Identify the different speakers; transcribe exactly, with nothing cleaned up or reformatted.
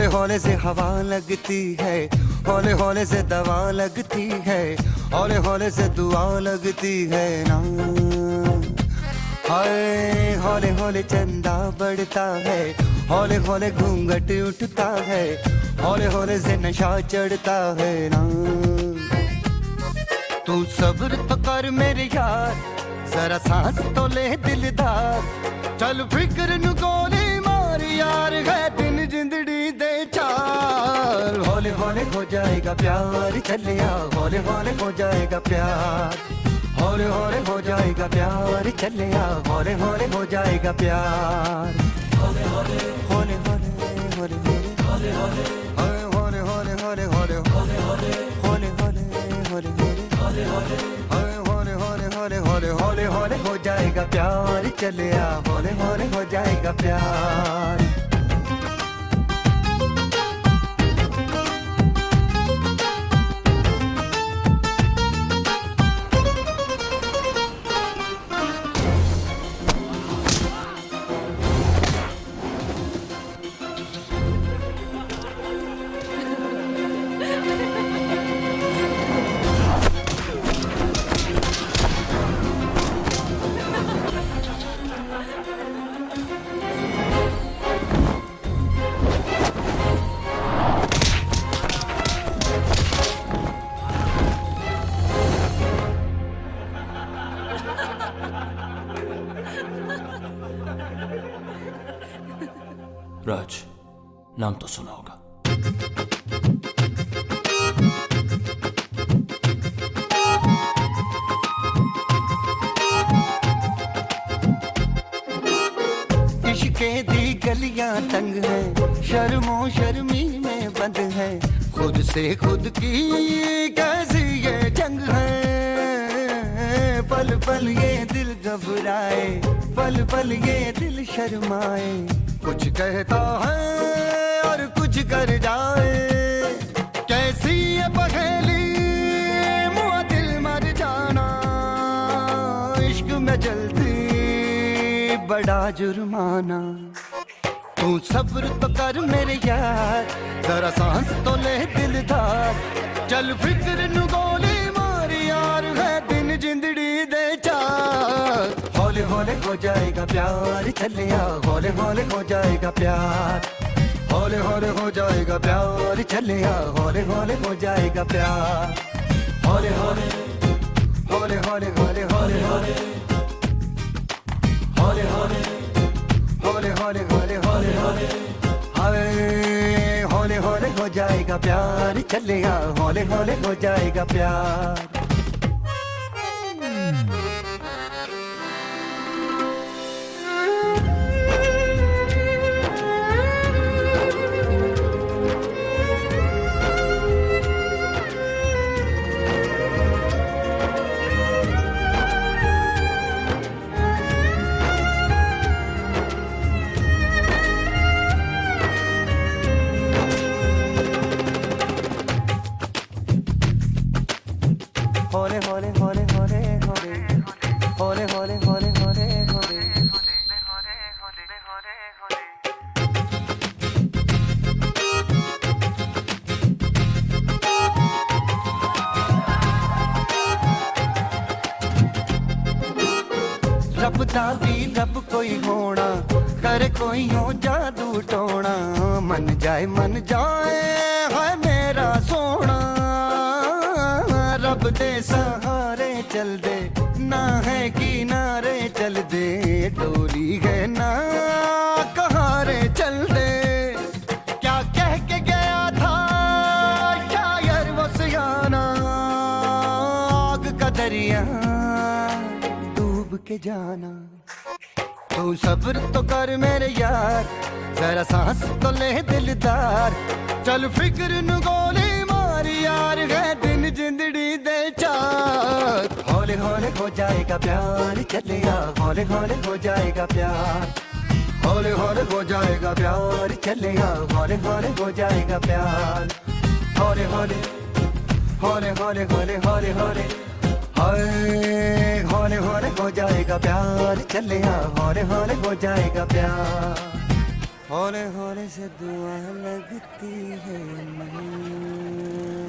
Speaker 1: हौले से हवा लगती है, हौले हौले से दवा लगती है, हौले हौले से दुआ लगती है ना। हाय हौले हौले चंदा बढ़ता है, हौले हौले घूंघट उठता है, हौले हौले से नशा चढ़ता है ना। तू सब्र तो कर मेरे यार, जरा सांस तो ले दिलदार, चल फिक्र नु गोली मार यार, है दिन जिंदड़ी दे चार। हौले हौले हो जाएगा प्यार, चलिया हौले हौले हो जाएगा प्यार, हौले हौले हो जाएगा प्यार, चलिया हौले हौले हो जाएगा प्यार। हौले हौले हौले हौले हौले हौले हौले हौले हौले हौले हौले हौले हौले हौले हौले हौले हौले हो जाएगा प्यार, चलिया हौले हौले हो जाएगा प्यार।
Speaker 2: राज, नाम तो सुना होगा।
Speaker 1: इश्के दी गलियां तंग है, शर्मो शर्मी में बंद है, खुद से खुद की कैसी ये जंग है। पल पल ये दिल घबराए, पल पल ये दिल शर्माए, कुछ कहता है और कुछ कर जाए, कैसी ये पहेली मुआ दिल मर जाना। इश्क में जल्दी बड़ा जुर्माना, तू सब्र तो कर मेरे यार, जरा सांस तो ले दिलदार, चल फिक्र नु गोली मार यार, है दिन जिंदड़ी दे चार। हौले हौले हो जाएगा प्यार, चलिया हौले हौले हो जाएगा प्यार, हौले हौले हो जाएगा प्यार, चलिया हौले हौले हो जाएगा प्यार। हौले हौले हौले हौले हौले हौले हौले हौले हौले हौले हौले हौले हौले हाय हौले हौले हो जाएगा प्यार, चलिया हौले हौले हो जाएगा प्यार। हौले हौले हौले हौले हौले हौले हौले हौले हौले हौले रब दा भी रब कोई होना, करे कोई हो जादू टोना, मन जाए मन जाए है मेरा सोना। रब दे सहारे चल दे, ना है किनारे चल दे, डोली है ना कहारे चल दे। क्या कह के गया था शायर वो सियाना, आग का दरिया डूब के जाना। तू सब्र तो कर मेरे यार, जरा सांस तो ले दिलदार, चल फिक्र नु गोली मार यार, है दिन जिंदड़ी दे चार। हौले हौले हो जाएगा प्यार, चलिया हौले हौले हो जाएगा प्यार, हौले हौले हो जाएगा प्यार, चलिया हौले हौले हो जाएगा प्यार। हौले हौले हौले हौले हौले हौले हौले हाय हौले हौले हो जाएगा प्यार, चलिया हौले हौले हो जाएगा प्यार। हौले हौले से दुआ लगती है मन।